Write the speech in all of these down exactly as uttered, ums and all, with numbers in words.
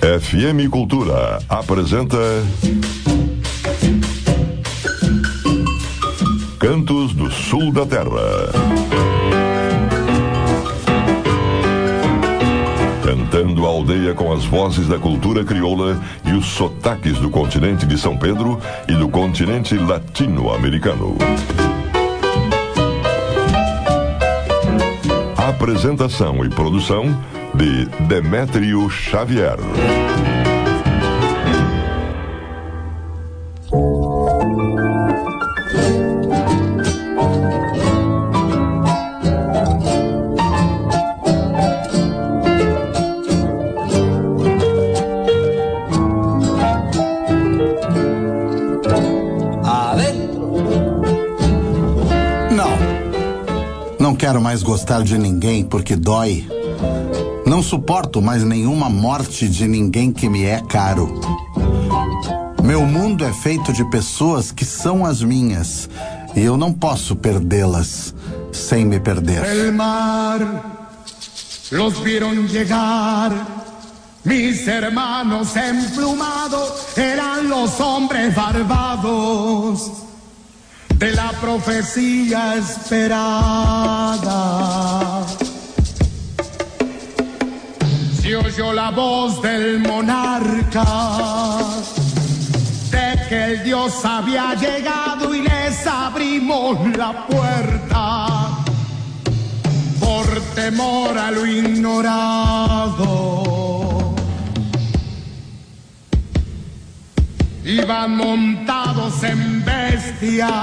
F M Cultura apresenta Cantos do Sul da Terra. Cantando a aldeia com as vozes da cultura crioula e os sotaques do continente de São Pedro e do continente latino-americano. Apresentação e produção de Demétrio Xavier. Não quero mais gostar de ninguém porque dói. Não suporto mais nenhuma morte de ninguém que me é caro. Meu mundo é feito de pessoas que são as minhas e eu não posso perdê-las sem me perder. El mar los vieron llegar, mis hermanos emplumados eran los hombres barbados de la profecía esperada. Se oyó la voz del monarca de que el Dios había llegado y les abrimos la puerta por temor a lo ignorado. Iban montados en bestias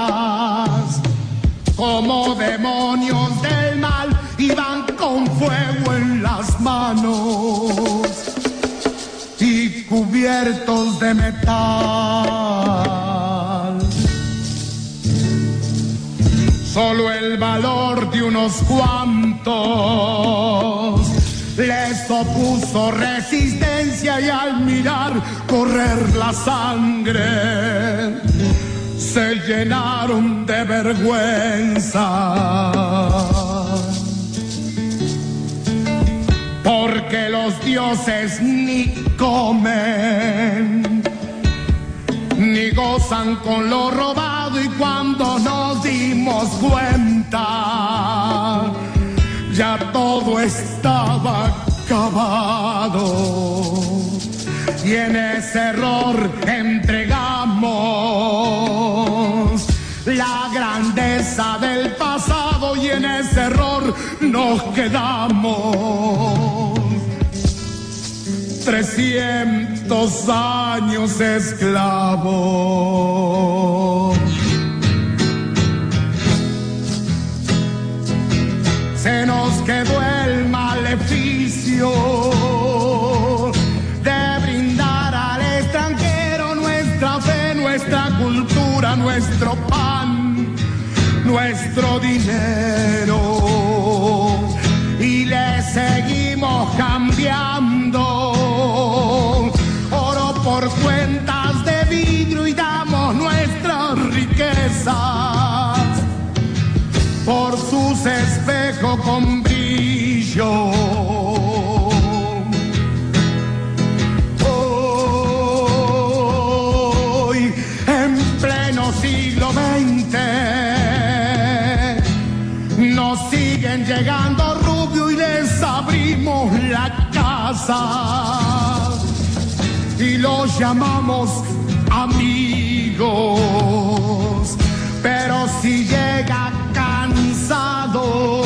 como demonios del mal, iban con fuego en las manos y cubiertos de metal. Solo el valor de unos cuantos les opuso resistencia y al mirar correr la sangre se llenaron de vergüenza. Porque los dioses ni comen ni gozan con lo robado, y cuando nos dimos cuenta ya todo estaba acabado, y en ese error entregamos la grandeza del pasado, y en ese error nos quedamos trescientos años esclavos. Se nos quedó el maleficio de brindar al extranjero nuestra fe, nuestra cultura, nuestro pan, nuestro dinero, y le seguimos cambiando oro por cuentas de vidrio y damos nuestras riquezas por sus espejos con brillo. Hoy, en pleno siglo veinte, nos siguen llegando rubio y les abrimos la casa y los llamamos amigos. Pero si llega cansado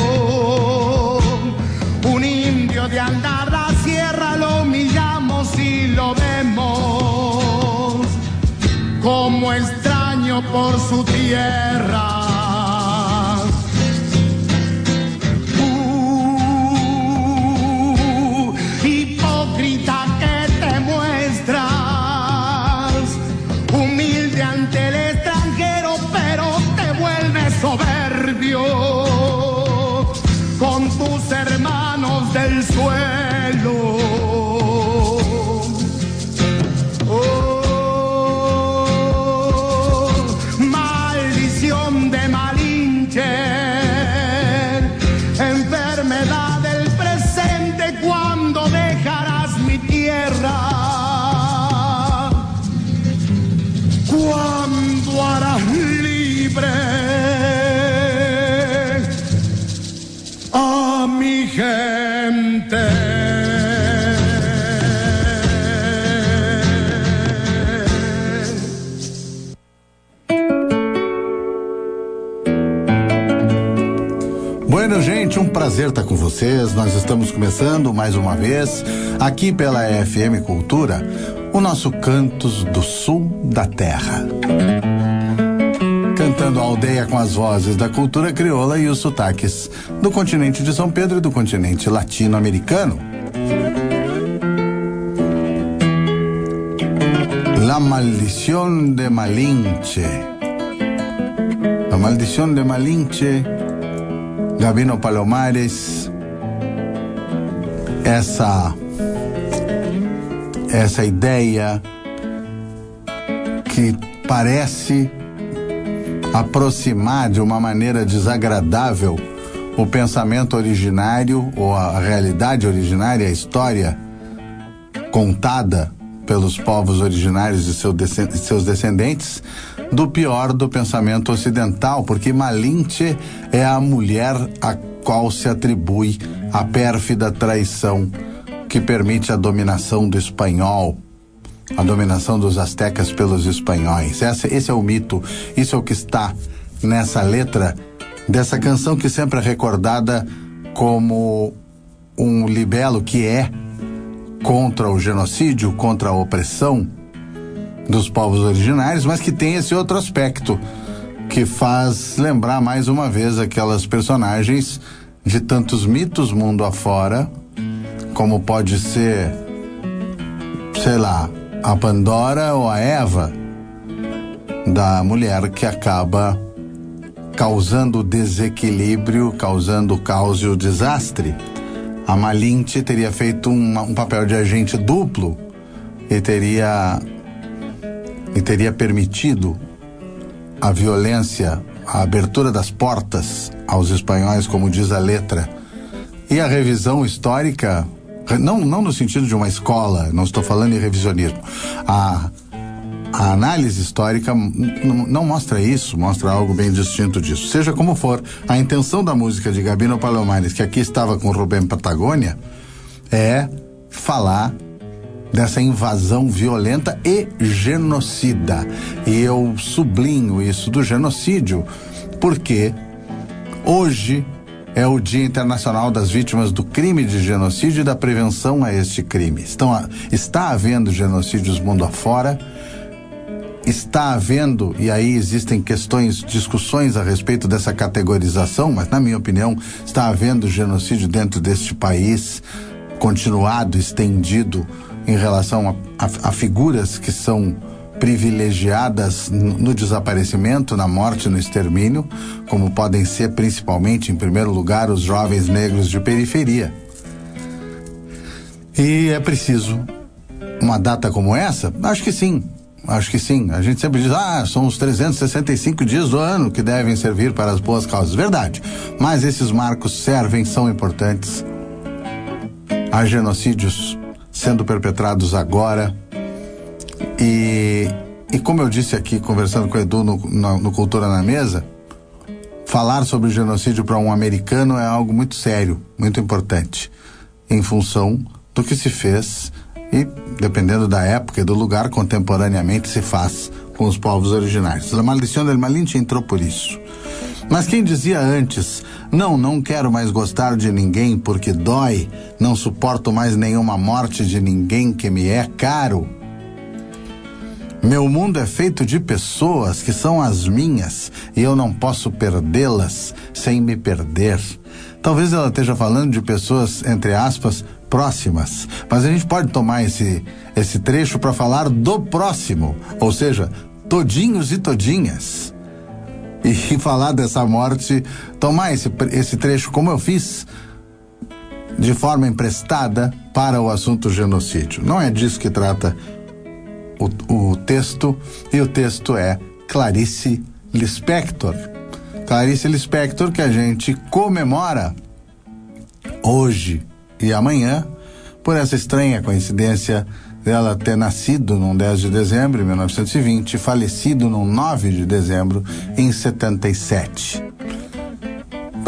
un indio de andar la sierra, lo miramos y lo vemos como extraño por su tierra. Uh, hipócrita que te muestras, humilde ante el extranjero, pero te vuelves soberbio con tus hermanos del suelo. Oh, maldición de Malinche, enfermedad del presente, ¿cuándo dejarás mi tierra? gente. Bueno, gente, um prazer estar com vocês. Nós estamos começando mais uma vez aqui pela F M Cultura, o nosso Cantos do Sul da Terra. Cantando a aldeia com as vozes da cultura crioula e os sotaques do continente de São Pedro e do continente latino-americano. La Maldición de Malinche. La Maldición de Malinche, Gabino Palomares, essa essa ideia que parece aproximar de uma maneira desagradável o pensamento originário ou a realidade originária, a história contada pelos povos originários e seu descend- seus descendentes, do pior do pensamento ocidental, porque Malinche é a mulher a qual se atribui a pérfida traição que permite a dominação do espanhol, a dominação dos astecas pelos espanhóis. Esse, esse é o mito, isso é o que está nessa letra dessa canção que sempre é recordada como um libelo que é contra o genocídio, contra a opressão dos povos originários, mas que tem esse outro aspecto que faz lembrar mais uma vez aquelas personagens de tantos mitos mundo afora, como pode ser, sei lá, a Pandora ou a Eva, da mulher que acaba causando desequilíbrio, causando o caos e o desastre. A Malinche teria feito um, um papel de agente duplo e teria e teria permitido a violência, a abertura das portas aos espanhóis, como diz a letra. E a revisão histórica, não, não no sentido de uma escola, não estou falando em revisionismo, a, a análise histórica n- não mostra isso, mostra algo bem distinto disso. Seja como for, a intenção da música de Gabino Palomares, que aqui estava com Rubem Patagônia, é falar dessa invasão violenta e genocida. E eu sublinho isso do genocídio porque hoje é o Dia Internacional das Vítimas do Crime de Genocídio e da prevenção a este crime. Estão a, está havendo genocídios mundo afora, está havendo, e aí existem questões, discussões a respeito dessa categorização, mas na minha opinião está havendo genocídio dentro deste país, continuado, estendido, em relação a, a, a figuras que são privilegiadas no, no desaparecimento, na morte, no extermínio, como podem ser principalmente, em primeiro lugar, os jovens negros de periferia. E é preciso uma data como essa? Acho que sim, acho que sim. A gente sempre diz, ah, são os trezentos e sessenta e cinco dias do ano que devem servir para as boas causas. Verdade, mas esses marcos servem, são importantes. Há genocídios sendo perpetrados agora e, e como eu disse aqui, conversando com o Edu no, no, no Cultura na Mesa, falar sobre genocídio para um americano é algo muito sério, muito importante, em função do que se fez e, dependendo da época e do lugar, contemporaneamente se faz com os povos originários. A Maldição del Malinche entrou por isso. Mas quem dizia antes, não, não quero mais gostar de ninguém porque dói, não suporto mais nenhuma morte de ninguém que me é caro. Meu mundo é feito de pessoas que são as minhas e eu não posso perdê-las sem me perder. Talvez ela esteja falando de pessoas, entre aspas, próximas, mas a gente pode tomar esse, esse trecho para falar do próximo, ou seja, todinhos e todinhas. E falar dessa morte, tomar esse, esse trecho, como eu fiz, de forma emprestada para o assunto genocídio. Não é disso que trata o, o texto, e o texto é Clarice Lispector. Clarice Lispector, que a gente comemora hoje e amanhã, por essa estranha coincidência dela ter nascido num dez de dezembro de mil novecentos e vinte e falecido num nove de dezembro em setenta e sete. Então,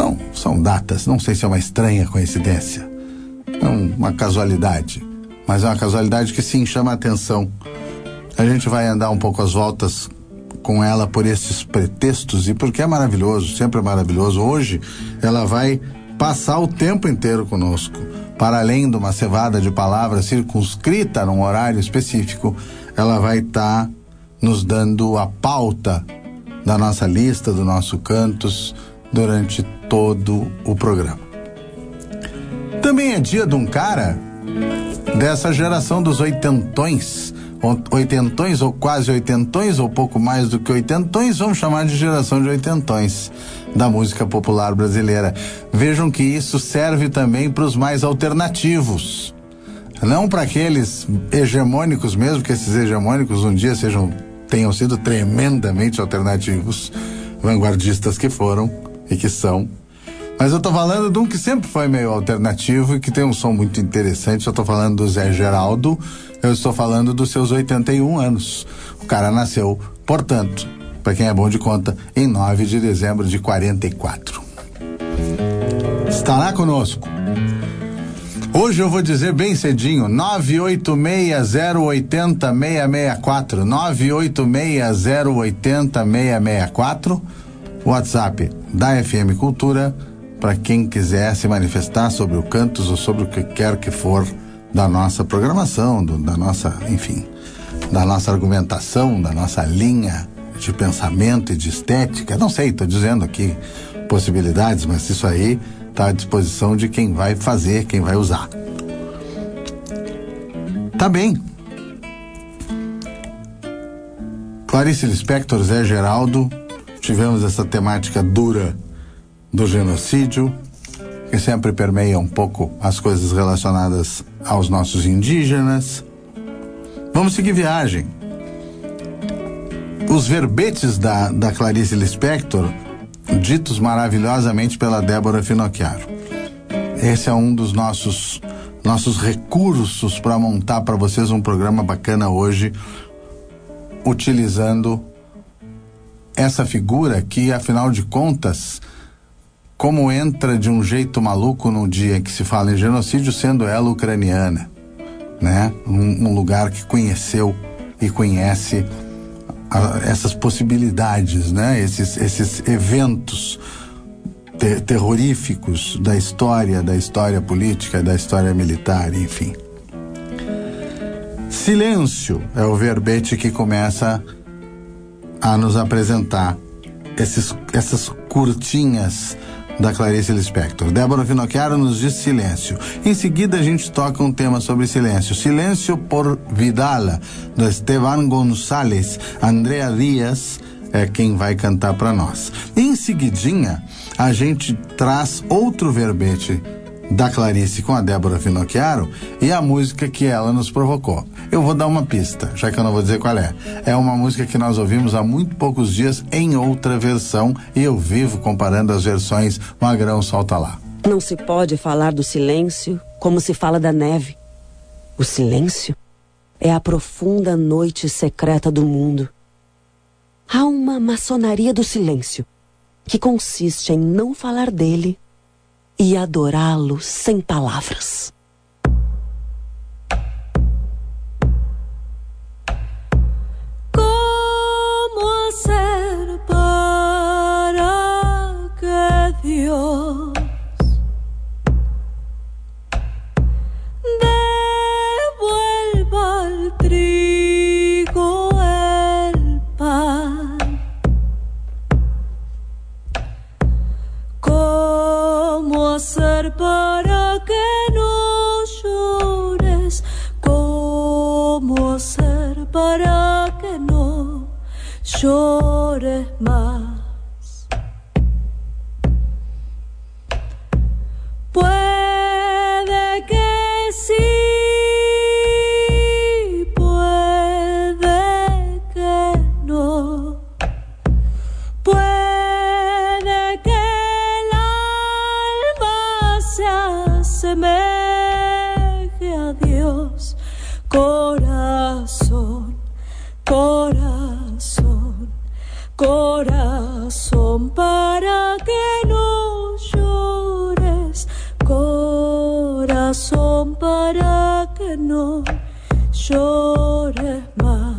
São datas, não sei se é uma estranha coincidência, é uma casualidade, mas é uma casualidade que sim chama a atenção. A gente vai andar um pouco às voltas com ela por esses pretextos, e porque é maravilhoso, sempre é maravilhoso. Hoje ela vai passar o tempo inteiro conosco, para além de uma cevada de palavras circunscrita num horário específico, ela vai estar tá nos dando a pauta da nossa lista, do nosso Cantos, durante todo o programa. Também é dia de um cara dessa geração dos oitentões, oitentões ou quase oitentões, ou pouco mais do que oitentões, vamos chamar de geração de oitentões da música popular brasileira. Vejam que isso serve também para os mais alternativos, não para aqueles hegemônicos mesmo, que esses hegemônicos um dia sejam, tenham sido tremendamente alternativos, vanguardistas que foram e que são. Mas eu tô falando de um que sempre foi meio alternativo e que tem um som muito interessante. Eu tô falando do Zé Geraldo, eu estou falando dos seus oitenta e um anos. O cara nasceu, portanto, para quem é bom de conta, em nove de dezembro de quarenta e quatro. Estará conosco. Hoje eu vou dizer bem cedinho, nove oito seis zero oito zero seis seis quatro, nove oito seis zero oito zero seis seis quatro, WhatsApp da F M Cultura, para quem quiser se manifestar sobre o Cantos ou sobre o que quer que for da nossa programação, do, da nossa, enfim, da nossa argumentação, da nossa linha de pensamento e de estética. Não sei, estou dizendo aqui possibilidades, mas isso aí está à disposição de quem vai fazer, quem vai usar. Tá bem. Clarice Lispector, Zé Geraldo, tivemos essa temática dura do genocídio, que sempre permeia um pouco as coisas relacionadas aos nossos indígenas. Vamos seguir viagem. Os verbetes da, da Clarice Lispector, ditos maravilhosamente pela Débora Finocchiaro. Esse é um dos nossos, nossos recursos para montar para vocês um programa bacana hoje, utilizando essa figura que, afinal de contas, como entra de um jeito maluco no dia que se fala em genocídio, sendo ela ucraniana, né? Um, um lugar que conheceu e conhece a, essas possibilidades, né? Esses, esses eventos te, terroríficos da história, da história política, da história militar, enfim. Silêncio é o verbete que começa a nos apresentar esses, essas curtinhas da Clarice Lispector. Débora Finocchiaro nos diz silêncio. Em seguida a gente toca um tema sobre silêncio. Silêncio por Vidala, do Esteban Gonçalves. Andrea Dias é quem vai cantar para nós. Em seguidinha a gente traz outro verbete da Clarice com a Débora Finocchiaro e a música que ela nos provocou. Eu vou dar uma pista, já que eu não vou dizer qual é. É uma música que nós ouvimos há muito poucos dias em outra versão, e eu vivo comparando as versões. Magrão, solta lá. Não se pode falar do silêncio como se fala da neve. O silêncio é a profunda noite secreta do mundo. Há uma maçonaria do silêncio, que consiste em não falar dele e adorá-lo sem palavras. ¿Cómo hacer para que Dios devuelva al trigo el pan? ¿Cómo hacer para que no llores? ¿Cómo hacer para que no llores más? Puede que sí, puede que no. Puede que asemeje a Dios. Corazón, corazón, corazón, para que no llores. corazón para que no llores más.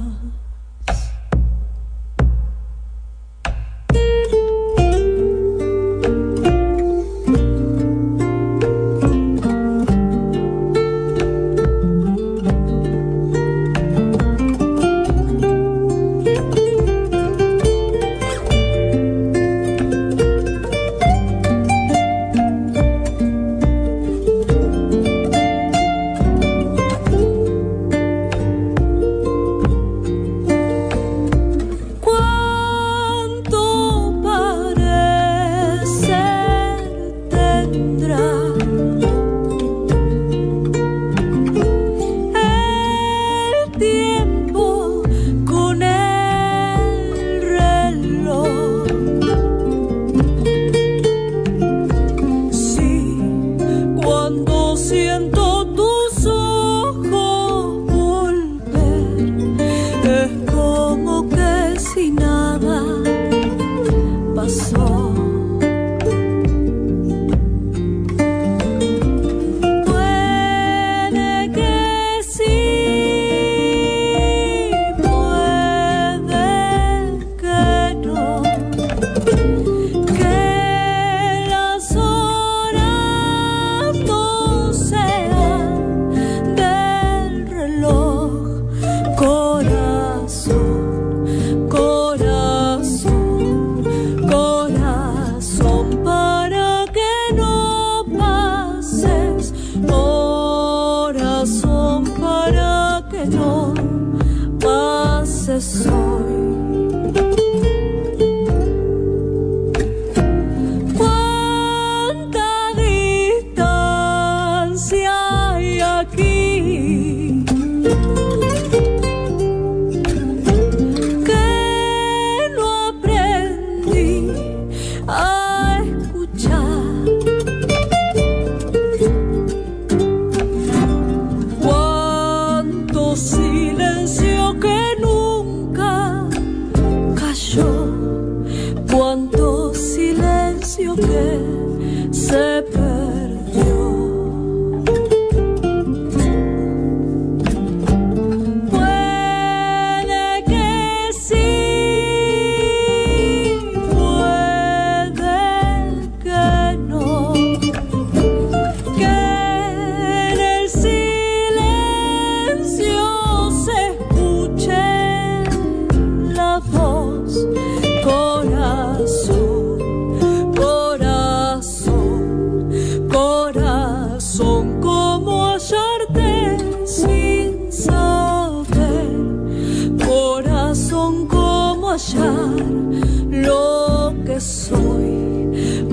Lo que soy,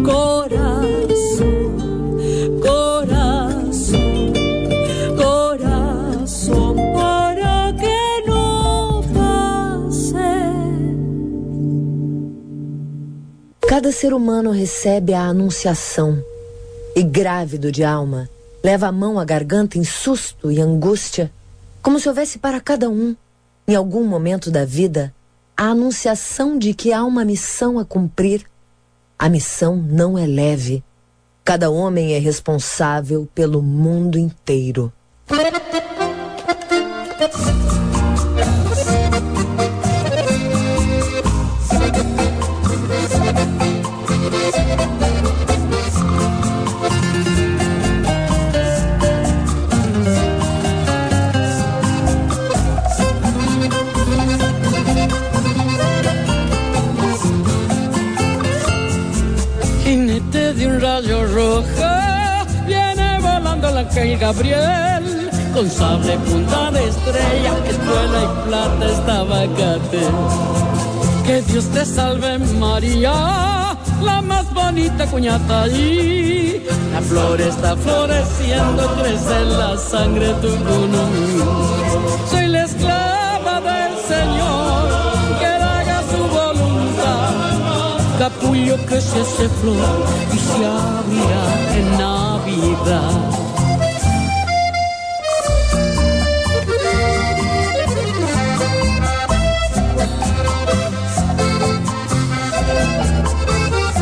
corazón, corazón, corazón, para que no pase. Cada ser humano recebe a anunciação e, grávido de alma, leva a mão à garganta em susto e angústia, como se houvesse para cada um, em algum momento da vida, a anunciação de que há uma missão a cumprir. A missão não é leve. Cada homem é responsável pelo mundo inteiro. Ángel Gabriel, con sable punta de estrella, espuela y plata estaba abacate. Que Dios te salve María, la más bonita cuñata allí. La flor está floreciendo, crece la sangre tu cunú. Soy la esclava del Señor, que haga su voluntad. Capullo que se hace flor y se abrirá en Navidad.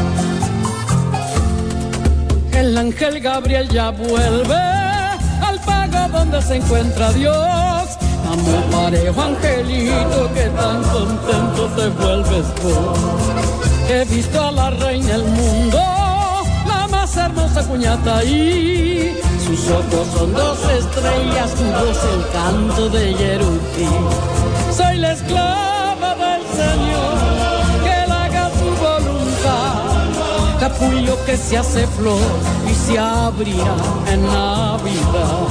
El ángel Gabriel ya vuelve al donde se encuentra Dios. Amor parejo, angelito, que tan contento te vuelves vos. He visto a la reina del mundo, la más hermosa cuñata ahí. Sus ojos son dos estrellas, su voz el canto de Yerutí. Soy la esclava del Señor, que él haga su voluntad. Capullo que se hace flor y se abrirá en Navidad.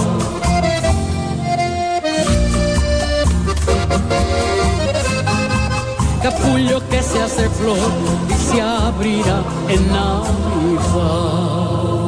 Capullo que se hace flor y se abrirá en Navidad.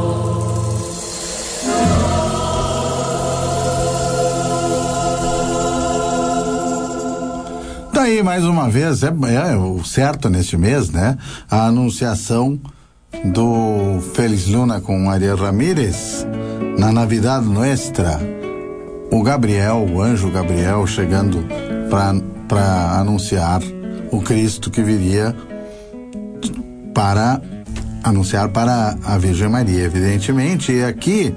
Daí, mais uma vez, é, é o certo neste mês, né? A anunciação do Félix Luna com Ariel Ramírez na Navidad Nuestra. O Gabriel, o anjo Gabriel, chegando para anunciar o Cristo que viria para anunciar para a Virgem Maria, evidentemente. E aqui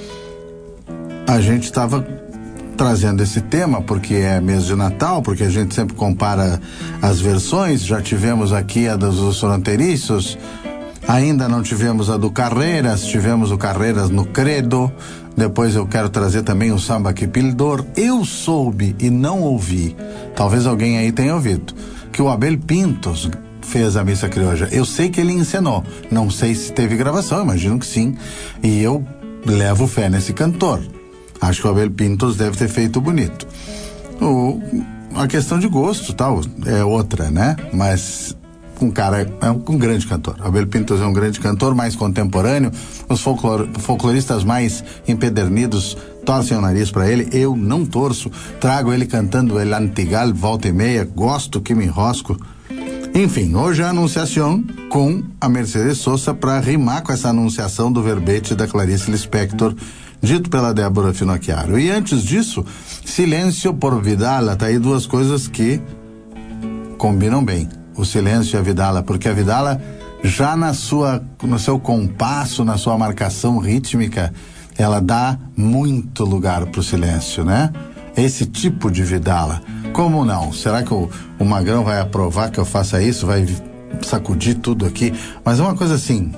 a gente estava trazendo esse tema porque é mês de Natal, porque a gente sempre compara as versões. Já tivemos aqui a dos fronteiriços, ainda não tivemos a do Carreiras, tivemos o Carreiras no Credo. Depois eu quero trazer também o Samba que Pildor. Eu soube e não ouvi, talvez alguém aí tenha ouvido, que o Abel Pintos fez a missa criolla. Eu sei que ele encenou, não sei se teve gravação, imagino que sim, e eu levo fé nesse cantor. Acho que o Abel Pintos deve ter feito bonito. O, a questão de gosto tal é outra, né? Mas um cara é um, um grande cantor. Abel Pintos é um grande cantor, mais contemporâneo. Os folclor, folcloristas mais empedernidos torcem o nariz para ele. Eu não torço. Trago ele cantando El Antigal volta e meia. Gosto que me enrosco. Enfim, hoje a anunciação com a Mercedes Sosa para rimar com essa anunciação do verbete da Clarice Lispector, dito pela Débora Finocchiaro. E antes disso, Silêncio por Vidala. Tá aí duas coisas que combinam bem. O silêncio e a Vidala, porque a Vidala já na sua, no seu compasso, na sua marcação rítmica, ela dá muito lugar pro silêncio, né? Esse tipo de Vidala. Como não? Será que o, o Magrão vai aprovar que eu faça isso? Vai sacudir tudo aqui? Mas é uma coisa assim.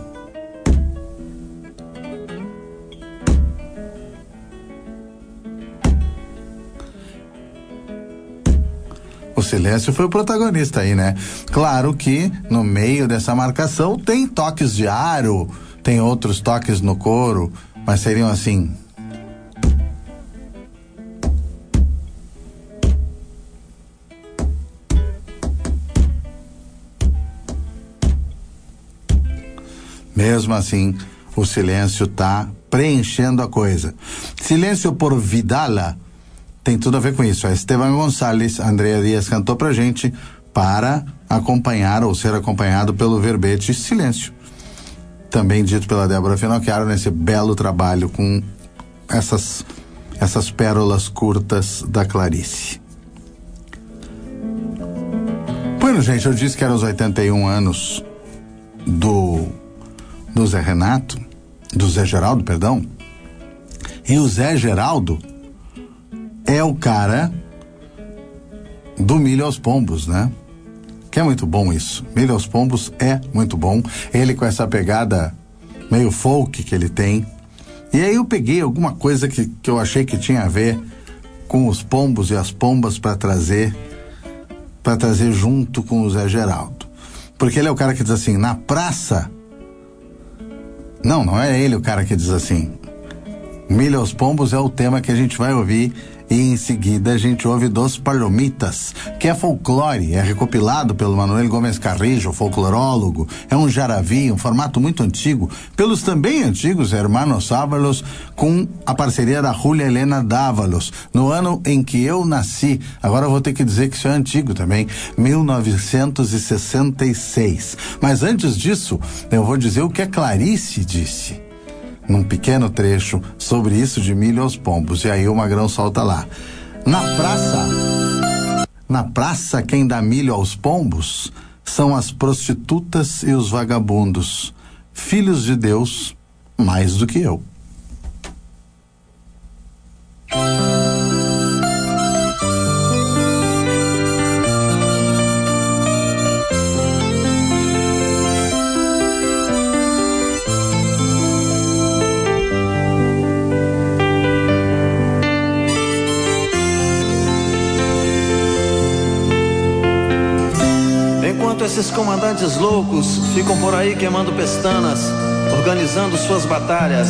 O silêncio foi o protagonista aí, né? Claro que no meio dessa marcação tem toques de aro, tem outros toques no coro, mas seriam assim. Mesmo assim, o silêncio tá preenchendo a coisa. Silêncio por Vidala tem tudo a ver com isso. A Esteban Gonçalves, Andrea Dias cantou pra gente para acompanhar ou ser acompanhado pelo verbete Silêncio, também dito pela Débora Finocchiaro nesse belo trabalho com essas essas pérolas curtas da Clarice. Bueno, gente, eu disse que era os oitenta e um anos do do Zé Renato, do Zé Geraldo, perdão. E o Zé Geraldo é o cara do Milho aos Pombos, né? Que é muito bom isso. Milho aos Pombos é muito bom. Ele com essa pegada meio folk que ele tem. E aí eu peguei alguma coisa que, que eu achei que tinha a ver com os pombos e as pombas para trazer para trazer junto com o Zé Geraldo. Porque ele é o cara que diz assim, na praça... Não, não é ele o cara que diz assim. Milho aos Pombos é o tema que a gente vai ouvir e em seguida a gente ouve Dos Palomitas, que é folclore, é recopilado pelo Manuel Gomes Carrijo, folclorólogo, é um jaravi, um formato muito antigo, pelos também antigos Hermanos Ávalos, com a parceria da Júlia Helena Dávalos, no ano em que eu nasci. Agora eu vou ter que dizer que isso é antigo também, mil novecentos e sessenta e seis. Mas antes disso, eu vou dizer o que a Clarice disse num pequeno trecho sobre isso de Milho aos Pombos. E aí o Magrão solta lá. Na praça, na praça quem dá milho aos pombos são as prostitutas e os vagabundos, filhos de Deus mais do que eu. Enquanto esses comandantes loucos ficam por aí queimando pestanas, organizando suas batalhas,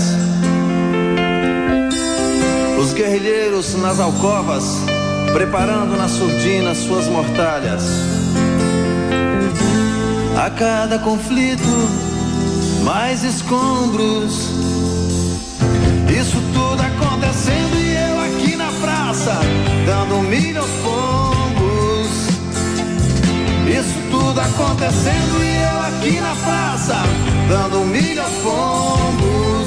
os guerrilheiros nas alcovas, preparando na surdina suas mortalhas. A cada conflito, mais escombros. Isso tudo acontecendo e eu aqui na praça, dando milho aos pombos. Isso tudo acontecendo e eu aqui na praça, dando milho aos pombos.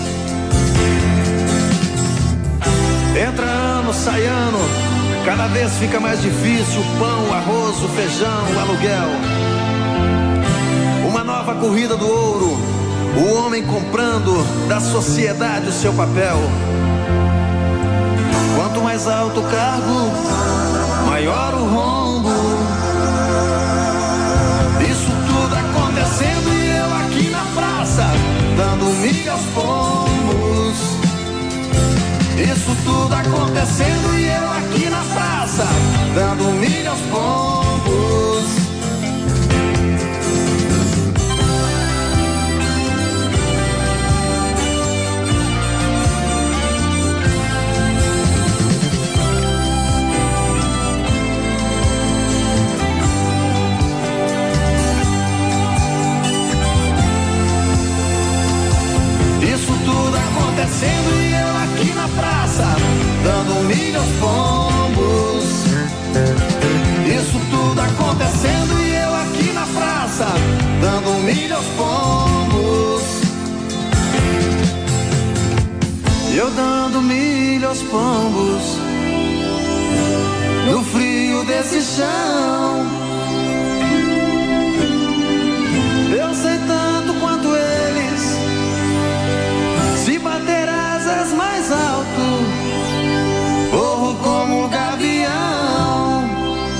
Entra ano, sai ano, cada vez fica mais difícil o pão, o arroz, o feijão, o aluguel. Uma nova corrida do ouro, o homem comprando da sociedade o seu papel. Quanto mais alto o cargo, maior o rombo. Isso tudo acontecendo e eu aqui na praça, dando milho aos pombos. Isso tudo acontecendo e eu aqui na praça, dando milho aos pombos. Acontecendo e eu aqui na praça, dando milho aos pombos. Isso tudo acontecendo e eu aqui na praça, dando milho aos pombos. Eu dando milho aos pombos, no frio desse chão. Eu sei tanto quanto eles, se bater asas mais alto, corro como um gavião.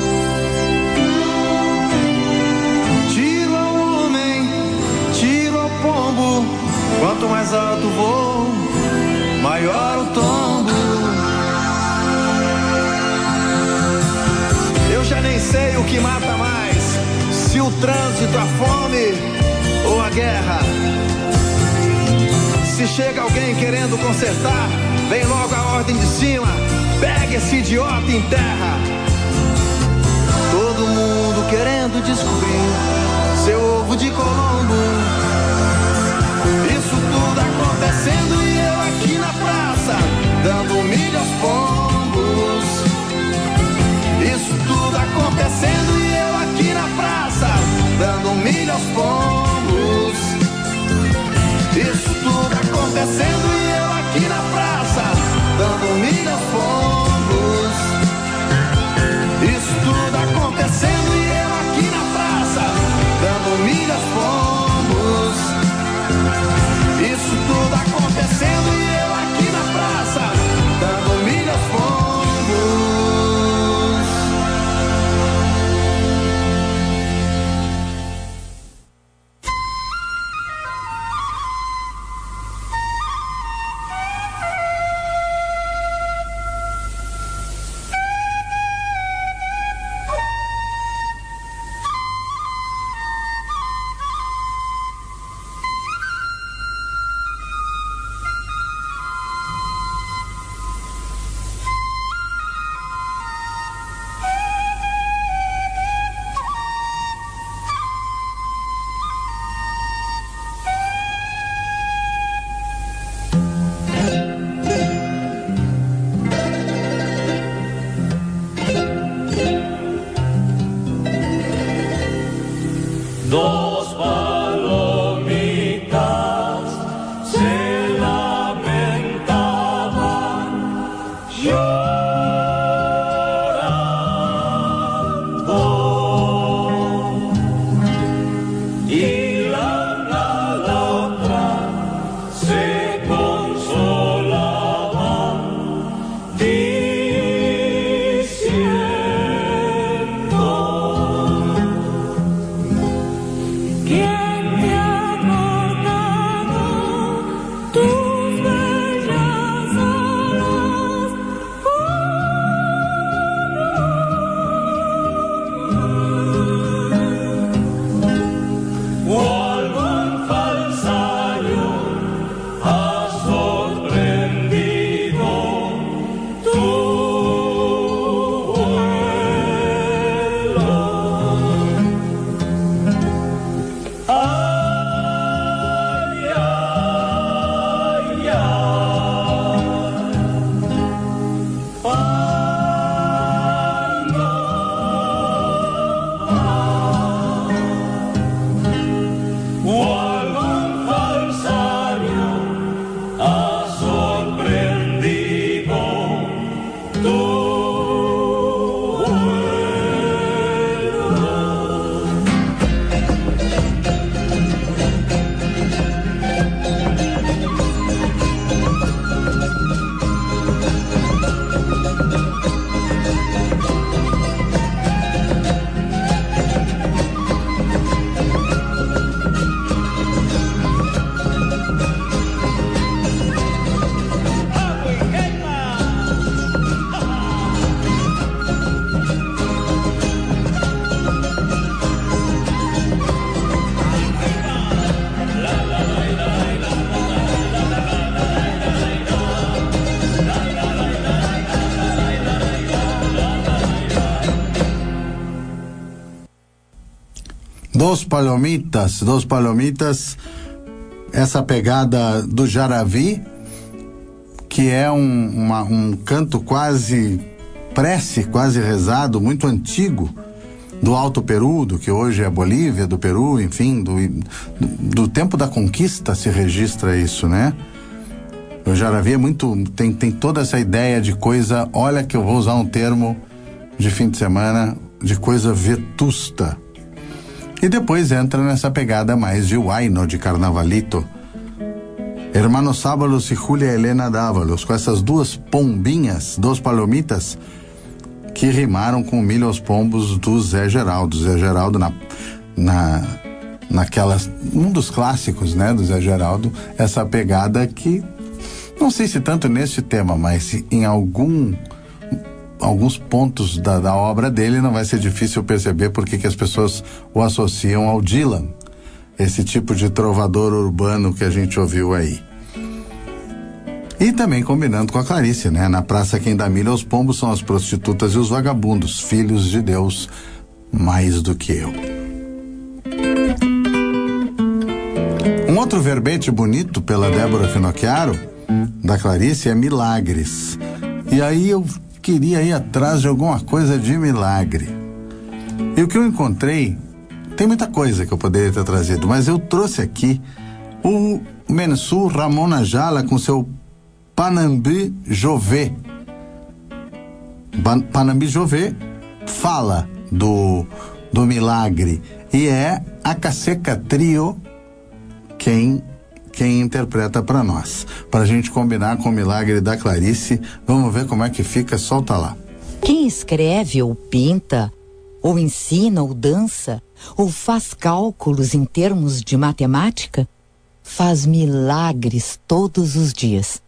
Tiro ao homem, tiro ao pombo. Quanto mais alto vou, maior o tombo. Eu já nem sei o que mata mais, se o trânsito, a fome ou a guerra. Se chega alguém querendo consertar, vem logo a ordem de cima, pega esse idiota em terra. Todo mundo querendo descobrir seu ovo de Colombo. Isso tudo acontecendo e eu aqui na praça, dando milho aos pombos. Isso tudo acontecendo e eu aqui na praça, dando milho aos pombos. Isso tudo acontecendo e eu aqui na praça, dando milho aos pombos. Isso tudo acontecendo e eu aqui na praça, dando milho aos pombos. Dos Palomitas, Dos Palomitas, essa pegada do Jaravi, que é um, uma, um canto quase prece, quase rezado, muito antigo, do Alto Peru, do que hoje é Bolívia, do Peru, enfim, do, do, do tempo da conquista se registra isso, né? O Jaravi é muito, tem, tem toda essa ideia de coisa, olha que eu vou usar um termo de fim de semana, de coisa vetusta. E depois entra nessa pegada mais de huayno, de carnavalito. Hermano Sábalos e Julia Helena Dávalos, com essas duas pombinhas, Dos Palomitas, que rimaram com Milho aos Pombos do Zé Geraldo. Zé Geraldo na, na, naquelas, um dos clássicos, né, do Zé Geraldo, essa pegada que, não sei se tanto neste tema, mas em algum, alguns pontos da, da obra dele não vai ser difícil perceber porque que as pessoas o associam ao Dylan, esse tipo de trovador urbano que a gente ouviu aí. E também combinando com a Clarice, né? Na praça quem dá milho aos pombos são as prostitutas e os vagabundos, filhos de Deus mais do que eu. Um outro verbete bonito pela Débora Finocchiaro, da Clarice, é Milagres. E aí eu queria ir atrás de alguma coisa de milagre. E o que eu encontrei, tem muita coisa que eu poderia ter trazido, mas eu trouxe aqui o Mensur Ramon Najala com seu Panambi Jové. Panambi Jové fala do, do milagre e é a Caseca Trio quem, quem interpreta para nós. Para a gente combinar com o milagre da Clarice, vamos ver como é que fica, solta lá. Quem escreve ou pinta, ou ensina ou dança, ou faz cálculos em termos de matemática, faz milagres todos os dias.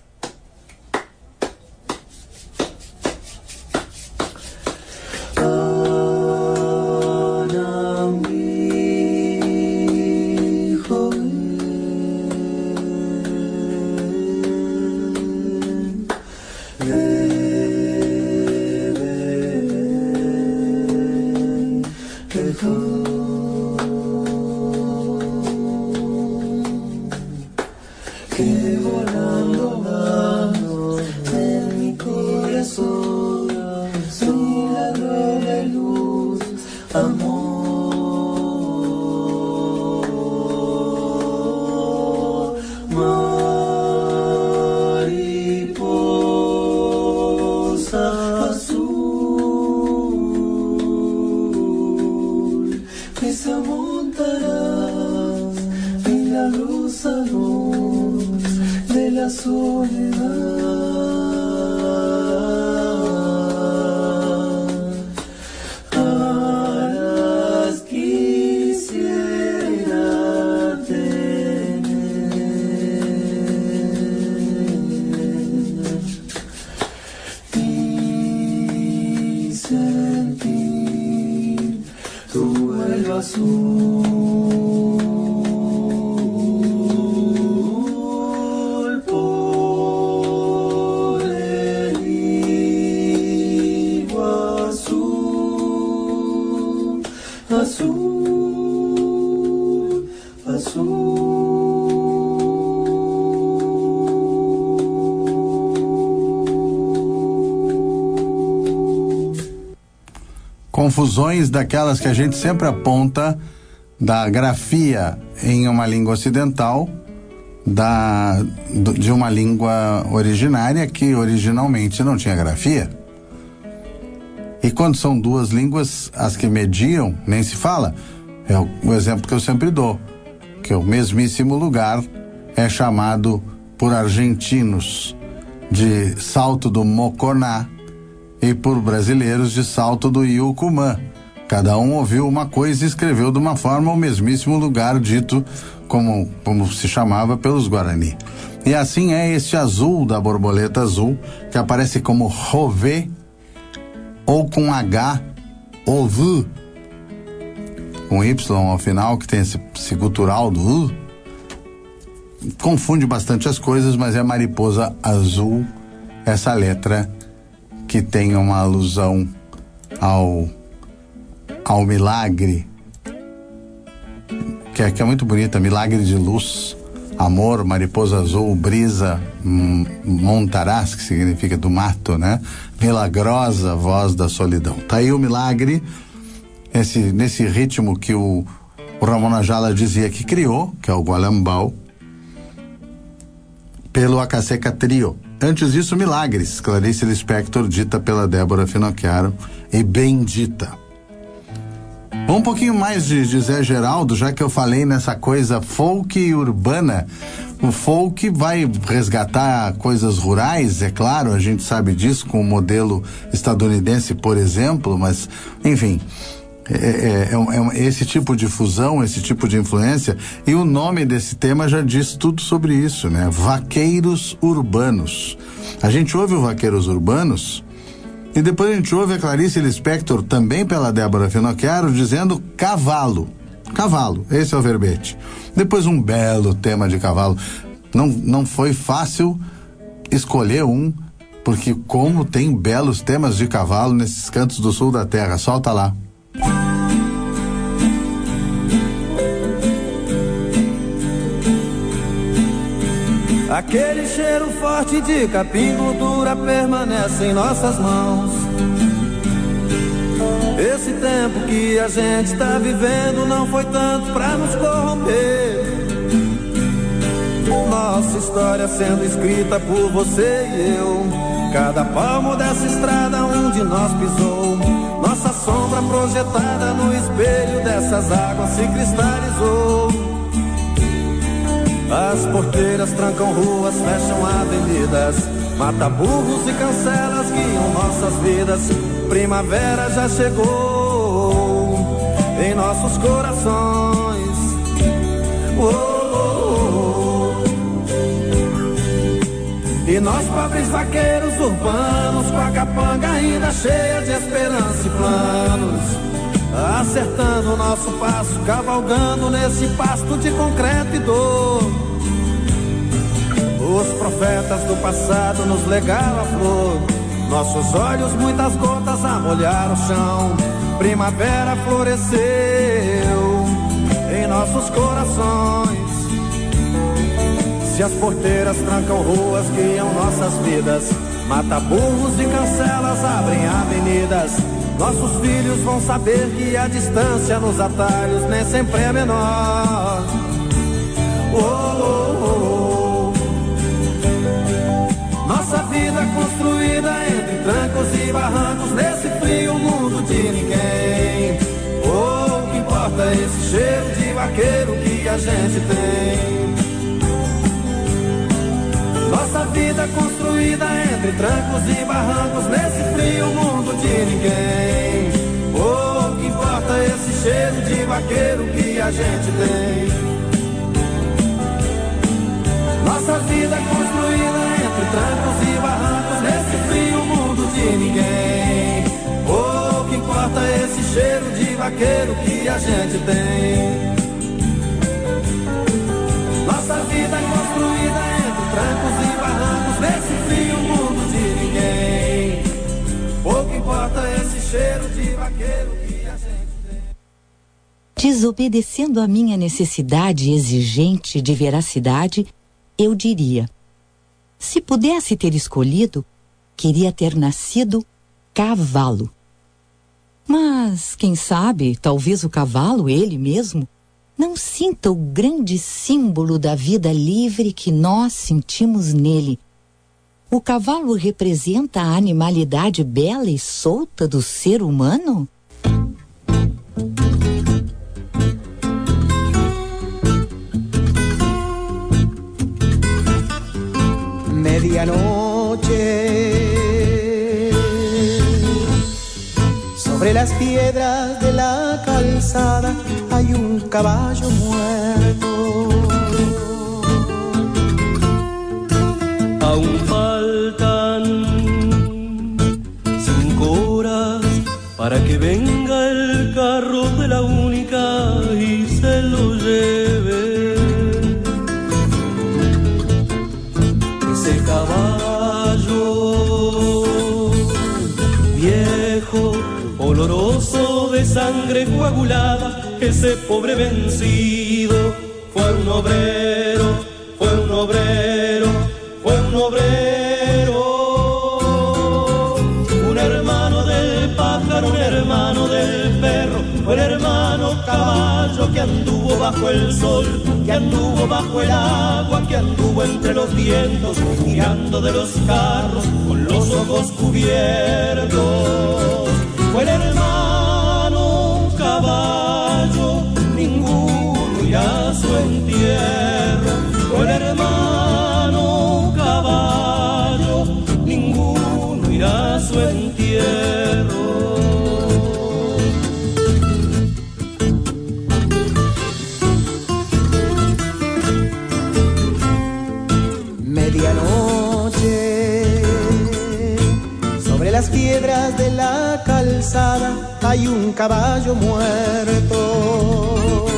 Confusões daquelas que a gente sempre aponta da grafia em uma língua ocidental, da, de uma língua originária que originalmente não tinha grafia. E quando são duas línguas, as que mediam, nem se fala. É o, o exemplo que eu sempre dou, que o mesmíssimo lugar é chamado por argentinos de Salto do Moconá e por brasileiros de Salto do Iucumã. Cada um ouviu uma coisa e escreveu de uma forma o mesmíssimo lugar dito como, como se chamava pelos Guarani. E assim é este azul da borboleta azul, que aparece como Rové ou com H, Ovu, com Y ao final, que tem esse, esse gutural do U. Confunde bastante as coisas, mas é mariposa azul, essa letra que tem uma alusão ao, ao milagre que é, que é muito bonita, Milagre de Luz, Amor, Mariposa Azul, Brisa, hum, Montarás, que significa do mato, né? Milagrosa Voz da Solidão. Tá aí o Milagre, esse, nesse ritmo que o, o Ramon Ayala dizia que criou, que é o Gualambal, pelo Acaseca Trio. Antes disso, Milagres, Clarice Lispector, dita pela Débora Finocchiaro e Bendita. Um pouquinho mais de, de Zé Geraldo, já que eu falei nessa coisa folk e urbana. O folk vai resgatar coisas rurais, é claro, a gente sabe disso, com o modelo estadunidense, por exemplo, mas, enfim, é, é, é, é esse tipo de fusão, esse tipo de influência, e o nome desse tema já diz tudo sobre isso, né? Vaqueiros Urbanos. A gente ouve o Vaqueiros Urbanos, e depois a gente ouve a Clarice Lispector, também pela Débora Finocchiaro, dizendo cavalo. Cavalo, esse é o verbete. Depois um belo tema de cavalo. Não, não foi fácil escolher um, porque como tem belos temas de cavalo nesses cantos do sul da terra. Solta lá. Aquele cheiro forte de capim gordura permanece em nossas mãos. Esse tempo que a gente tá vivendo não foi tanto pra nos corromper. Nossa história sendo escrita por você e eu. Cada palmo dessa estrada onde nós pisou. Nossa sombra projetada no espelho dessas águas se cristalizou. As porteiras trancam ruas, fecham avenidas, mata burros e cancelas guiam nossas vidas. Primavera já chegou em nossos corações. Oh, oh, oh. E nós pobres vaqueiros urbanos, com a capanga ainda cheia de esperança e planos, acertando o nosso passo, cavalgando nesse pasto de concreto e dor. Os profetas do passado nos legaram a flor. Nossos olhos, muitas gotas a molhar o chão. Primavera floresceu em nossos corações. Se as porteiras trancam ruas, guiam nossas vidas, mata burros e cancelas, abrem avenidas. Nossos filhos vão saber que a distância nos atalhos nem sempre é menor. Oh, oh, oh. Nossa vida construída entre trancos e barrancos, nesse frio mundo de ninguém. Oh, o que importa é esse cheiro de vaqueiro que a gente tem. Nossa vida construída entre trancos e barrancos, nesse frio mundo de ninguém. Oh, o que importa é esse cheiro de vaqueiro que a gente tem. Nossa vida construída entre trancos e barrancos, nesse frio mundo de ninguém. Oh, o que importa é esse cheiro de vaqueiro que a gente tem. Nossa vida construída entre trancos e barrancos, nesse frio mundo de ninguém. O que importa é esse cheiro de vaqueiro que a gente tem. Desobedecendo a minha necessidade exigente de veracidade, eu diria: se pudesse ter escolhido, queria ter nascido cavalo. Mas, quem sabe, talvez o cavalo, ele mesmo, não sinta o grande símbolo da vida livre que nós sentimos nele. O cavalo representa a animalidade bela e solta do ser humano? Medianoche, sobre las piedras de la calzada hay un caballo muerto. Aún faltan cinco horas para que venga el carro de la única y se lo lleve. Ese caballo viejo, oloroso de sangre coagulada, ese pobre vencido fue un obrero, fue un obrero, fue un obrero, un hermano del pájaro, un hermano del perro, fue el hermano caballo que anduvo bajo el sol, que anduvo bajo el agua, que anduvo entre los vientos, mirando de los carros con los ojos cubiertos. Fue el hermano caballo, ninguno irá a su entierro. Fue el hermano caballo, ninguno irá a su entierro. Medianoche, sobre las piedras de la calzada hay un caballo muerto.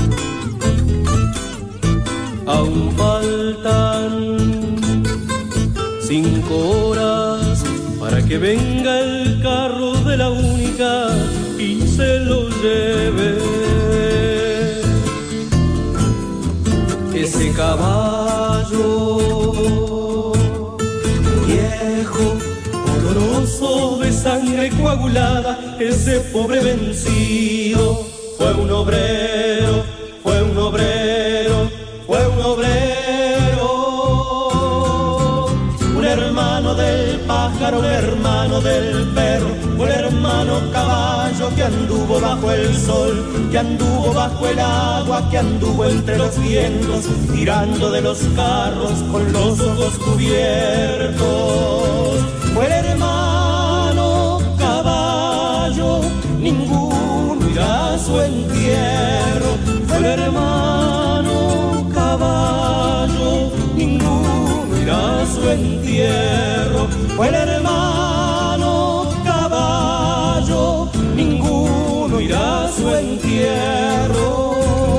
Aún faltan cinco horas para que venga el carro de la única y se lo lleve. Ese caballo viejo, oloroso de sangre coagulada, ese pobre vencido fue un obrero, fue un obrero, fue un obrero, un hermano del pájaro, un hermano del perro, un hermano caballo que anduvo bajo el sol, que anduvo bajo el agua, que anduvo entre los vientos, tirando de los carros con los ojos cubiertos. Fue el hermano caballo, ninguno irá a su entierro. Fue el hermano caballo, ninguno irá a su entierro. Fue el hermano caballo, ninguno irá a su entierro.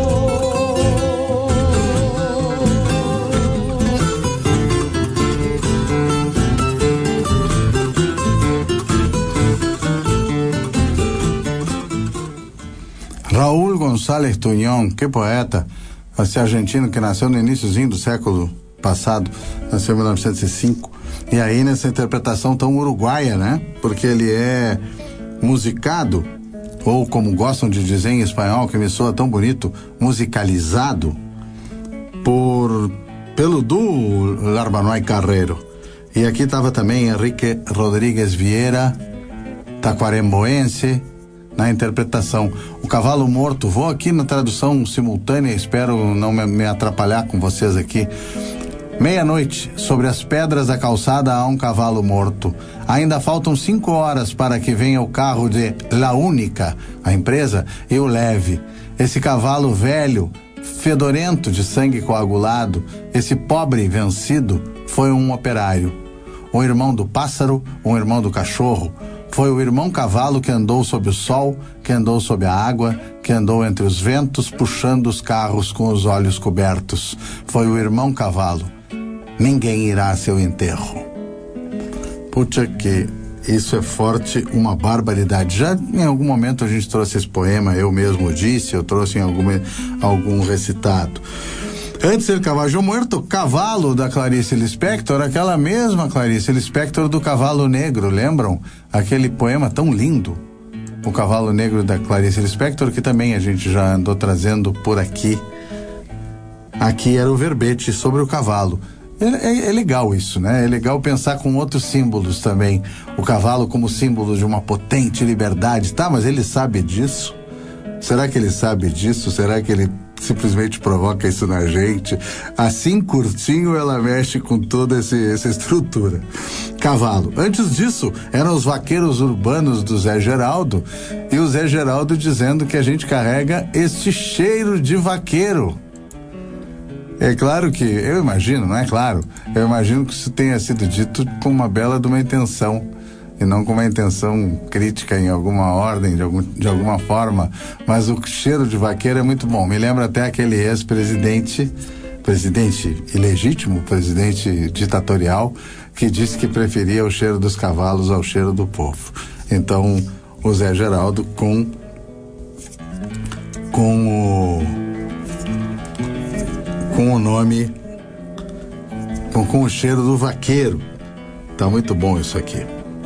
Raul González Tuñón, que poeta, esse argentino que nasceu no iníciozinho do século passado, nasceu em mil novecentos e cinco, e aí nessa interpretação tão uruguaia, né? Porque ele é musicado, ou como gostam de dizer em espanhol, que me soa tão bonito, musicalizado por pelo duo Larbanoy Carrero. E aqui estava também Henrique Rodrigues Vieira, taquaremboense, na interpretação. O Cavalo Morto, vou aqui na tradução simultânea, espero não me, me atrapalhar com vocês aqui. Meia-noite, sobre as pedras da calçada há um cavalo morto. Ainda faltam cinco horas para que venha o carro de La Única, a empresa, e o leve. Esse cavalo velho, fedorento de sangue coagulado, esse pobre vencido, foi um operário. Um irmão do pássaro, um irmão do cachorro. Foi o irmão cavalo que andou sob o sol, que andou sob a água, que andou entre os ventos, puxando os carros com os olhos cobertos. Foi o irmão cavalo. Ninguém irá a seu enterro. Puxa que isso é forte, uma barbaridade. Já em algum momento a gente trouxe esse poema, eu mesmo disse, eu trouxe em algum, algum recitado. Antes ele Caballo Muerto, Cavalo, da Clarice Lispector, aquela mesma Clarice Lispector do Cavalo Negro, lembram? Aquele poema tão lindo, o Cavalo Negro da Clarice Lispector, que também a gente já andou trazendo por aqui. Aqui era o verbete sobre o cavalo. É, é, é legal isso, né? É legal pensar com outros símbolos também. O cavalo como símbolo de uma potente liberdade. Tá, mas ele sabe disso? Será que ele sabe disso? Será que ele simplesmente provoca isso na gente? Assim curtinho ela mexe com toda esse, essa estrutura. Cavalo. Antes disso, eram os vaqueiros urbanos do Zé Geraldo, e o Zé Geraldo dizendo que a gente carrega este cheiro de vaqueiro. É claro que, eu imagino, não é claro, eu imagino que isso tenha sido dito com uma bela de uma intenção, e não com uma intenção crítica em alguma ordem, de, algum, de alguma forma, mas o cheiro de vaqueiro é muito bom. Me lembra até aquele ex-presidente, presidente ilegítimo, presidente ditatorial, que disse que preferia o cheiro dos cavalos ao cheiro do povo. Então, o Zé Geraldo com, com o com o nome, com, com o cheiro do vaqueiro. Tá muito bom isso aqui.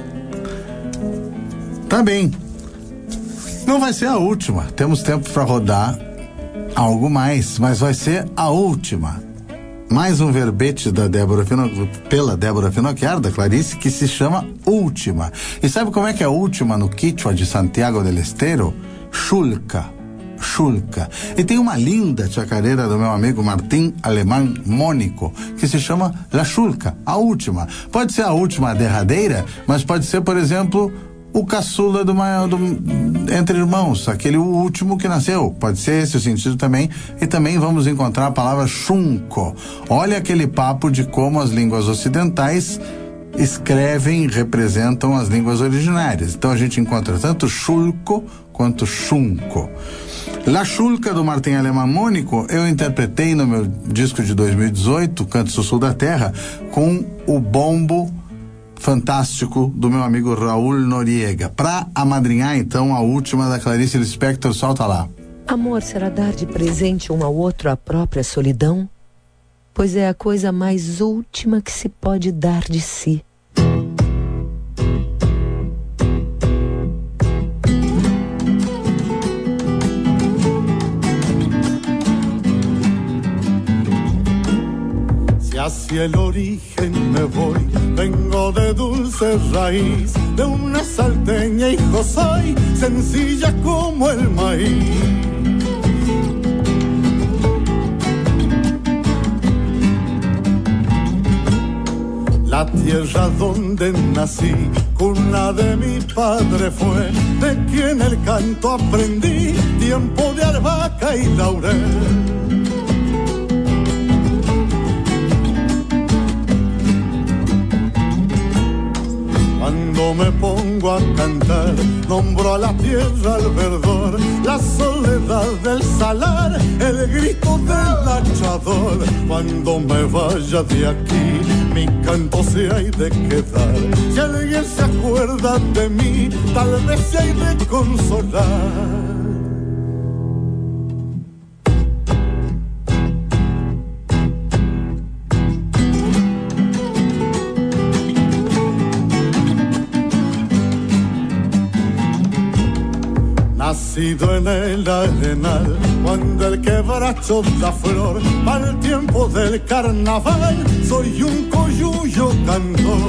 Tá bem. Não vai ser a última. Temos tempo para rodar algo mais, mas vai ser a última. Mais um verbete da Débora Fino, pela Débora Finocchiaro, da Clarice, que se chama Última. E sabe como é que é Última no quichua de Santiago del Estero? Chulca. Chulca. E tem uma linda chacareira do meu amigo Martim Alemão Mônico, que se chama La Chulca, a última. Pode ser a última, a derradeira, mas pode ser, por exemplo, o caçula do, do entre irmãos, aquele último que nasceu. Pode ser esse o sentido também. E também vamos encontrar a palavra chunco. Olha aquele papo de como as línguas ocidentais escrevem e representam as línguas originárias. Então a gente encontra tanto chulco quanto chunco. La Chulca, do Martim Alemão Mônico, eu interpretei no meu disco de dois mil e dezoito, Cantos do Sul da Terra, com o bombo fantástico do meu amigo Raul Noriega. Pra amadrinhar, então, a última da Clarice Lispector, solta lá. Amor será dar de presente um ao outro a própria solidão, pois é a coisa mais última que se pode dar de si. Hacia el origen me voy, vengo de dulce raíz, de una salteña hijo soy, sencilla como el maíz. La tierra donde nací, cuna de mi padre fue, de quien el canto aprendí, tiempo de albahaca y laurel. Cuando me pongo a cantar, nombro a la tierra al verdor, la soledad del salar, el grito del hachador. Cuando me vaya de aquí, mi canto se ha de quedar. Si alguien se acuerda de mí, tal vez se ha de consolar. Nacido en el arenal, cuando el quebracho da flor, para el tiempo del carnaval, soy un coyuyo cantor.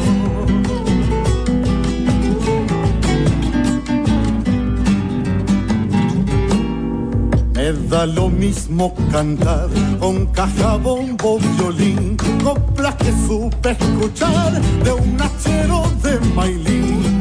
Me da lo mismo cantar con caja, bombo, violín, coplas que supe escuchar de un hachero de Mailín.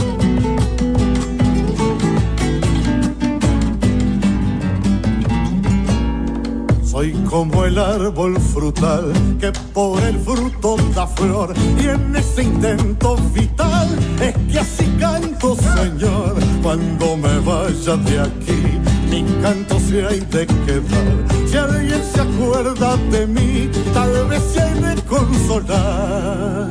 Soy como el árbol frutal que por el fruto da flor, y en ese intento vital es que así canto, Señor. Cuando me vaya de aquí, mi canto se ha de quedar. Si alguien se acuerda de mí, tal vez se ha de consolar.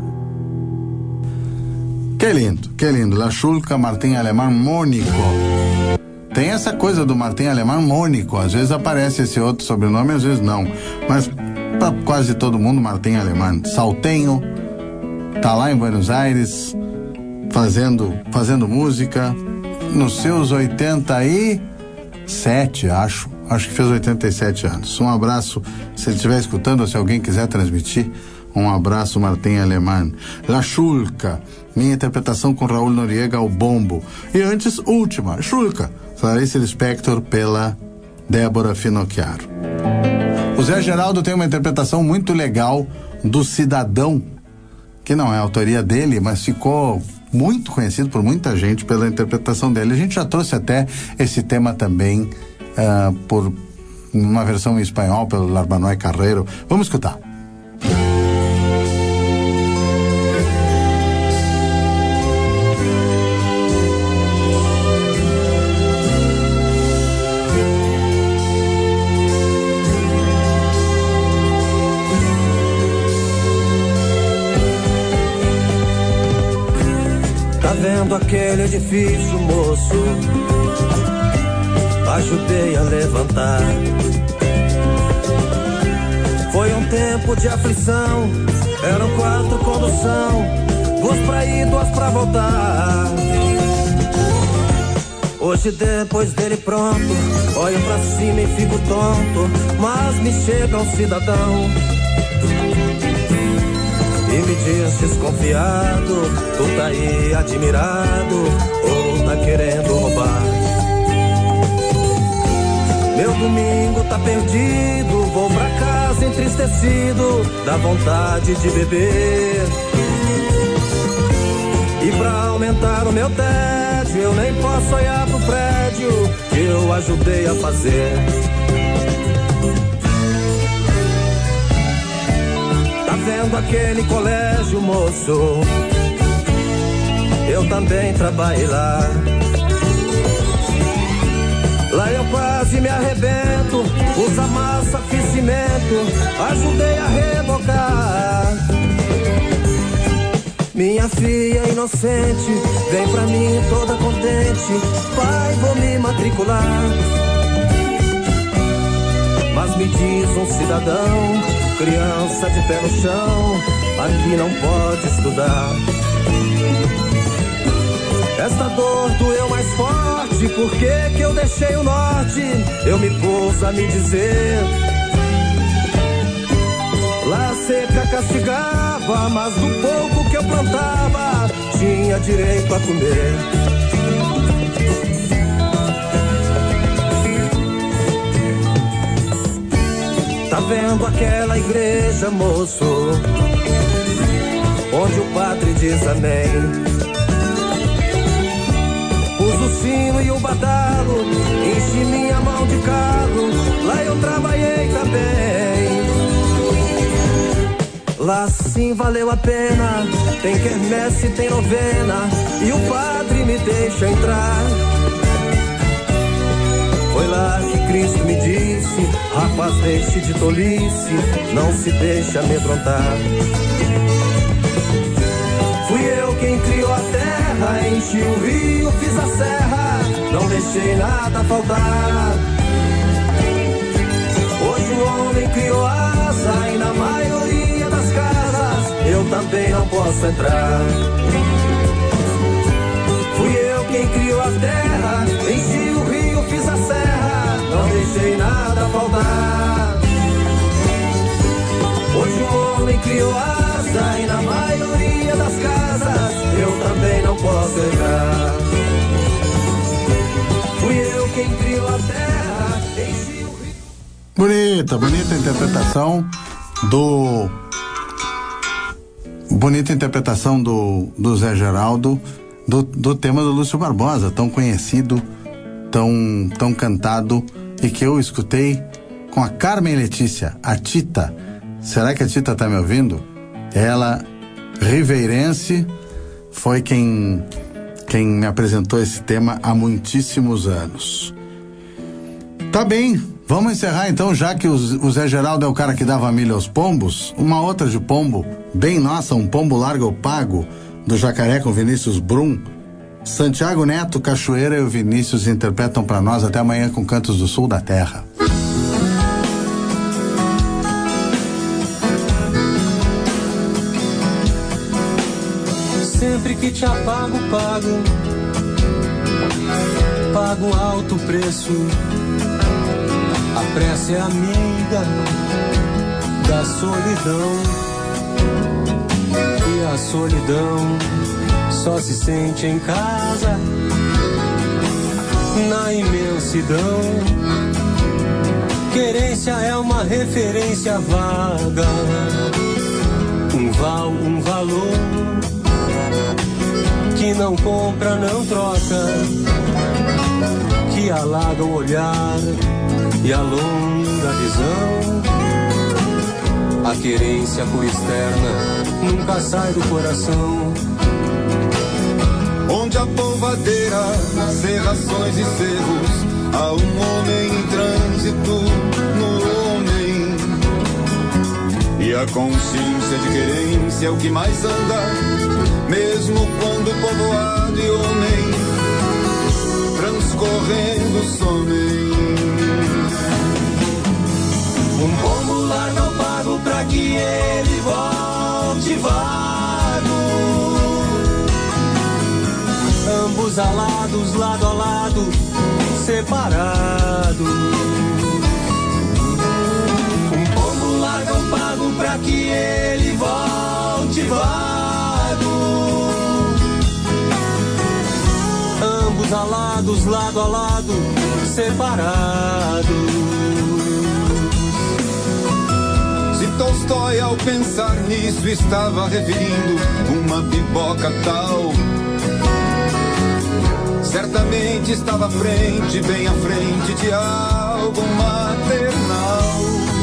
Que lindo, que lindo. La Chulca, Martim Alemão Mônico. Tem essa coisa do Martim Alemão Mônico, às vezes aparece esse outro sobrenome, às vezes não, mas para quase todo mundo Martim Alemão. Saltenho, tá lá em Buenos Aires fazendo, fazendo música nos seus oitenta e sete, acho, acho que fez oitenta e sete anos. Um abraço, se ele estiver escutando, ou se alguém quiser transmitir, um abraço, Martim Alemão. La Chulca, minha interpretação com Raul Noriega ao bombo. E antes, última, Chulca, Clarice Lispector pela Débora Finocchiaro. O Zé Geraldo tem uma interpretação muito legal do Cidadão, que não é a autoria dele, mas ficou muito conhecido por muita gente pela interpretação dele. A gente já trouxe até esse tema também uh, por uma versão em espanhol pelo Larbanoy Carreiro. Vamos escutar. Vendo aquele edifício, moço, ajudei a levantar. Foi um tempo de aflição, eram quatro condução, duas pra ir, duas pra voltar. Hoje depois dele pronto, olho pra cima e fico tonto, mas me chega um cidadão e me diz desconfiado, tu tá aí admirado ou tá querendo roubar? Meu domingo tá perdido, vou pra casa entristecido, dá vontade de beber. E pra aumentar o meu tédio, eu nem posso olhar pro prédio que eu ajudei a fazer. Tá vendo aquele colégio, moço? Eu também trabalhei lá. Lá eu quase me arrebento, usa massa, fiz cimento, ajudei a rebocar. Minha filha inocente, vem pra mim toda contente, pai, vou me matricular. Mas me diz um cidadão, criança de pé no chão, aqui não pode estudar. Esta dor doeu mais forte, por que que eu deixei o norte? Eu me pus a me dizer. Lá a seca castigava, mas do pouco que eu plantava, tinha direito a comer. Tá vendo aquela igreja, moço? Onde o padre diz amém. O sino e o badalo, enchi minha mão de calo, lá eu trabalhei também. Lá sim valeu a pena, tem quermesse, tem novena, e o padre me deixa entrar. Foi lá que Cristo me disse, rapaz, deixe de tolice, não se deixa amedrontar. Fui eu quem criou a terra, enchi o rio, fiz a serra, não deixei nada faltar. Hoje o homem criou asa e na maioria das casas eu também não posso entrar. Fui eu quem criou a terra, enchi o rio, fiz a serra, não deixei nada faltar. Hoje o homem criou asa e na maioria das casas eu também não posso entrar. Fui eu quem criou a terra, enchi o rio. Bonita, bonita interpretação do... Bonita interpretação do, do Zé Geraldo do, do tema do Lúcio Barbosa, tão conhecido, tão, tão cantado, e que eu escutei com a Carmen Letícia, a Tita. Será que a Tita tá me ouvindo? Ela, riveirense, foi quem, quem me apresentou esse tema há muitíssimos anos. Tá bem, vamos encerrar então, já que o, o Zé Geraldo é o cara que dava milho aos pombos, uma outra de pombo, bem nossa, um pombo largo eu pago, do Jacaré com Vinícius Brum. Santiago Neto, Cachoeira e o Vinícius interpretam pra nós até amanhã com Cantos do Sul da Terra. Sempre que te apago, pago, pago alto preço. A pressa é amiga da solidão, e a solidão só se sente em casa, na imensidão. Querência é uma referência vaga, um val, um valor que não compra, não troca, que alaga o olhar e alonga a visão. A querência por externa nunca sai do coração. Onde a polvadeira, serrações e cerros, há um homem em trânsito no homem. E a consciência de querência é o que mais anda, mesmo quando povoado e homem transcorrendo somem. Um pombo largo eu pago, pra que ele volte vago. Ambos alados, lado a lado, separados. Um pombo larga um pago pra que ele volte vago. Ambos alados, lado a lado, separados. Se Tolstói, ao pensar nisso, estava referindo uma pipoca tal, certamente estava à frente, bem à frente de algo maternal.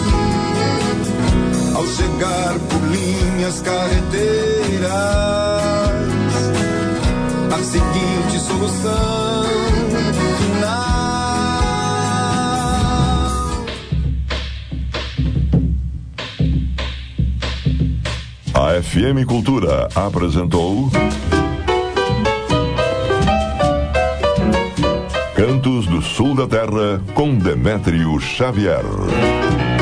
Ao chegar por linhas carreteiras, a seguinte solução final. A F M Cultura apresentou Cantos do Sul da Terra com Demétrio Xavier.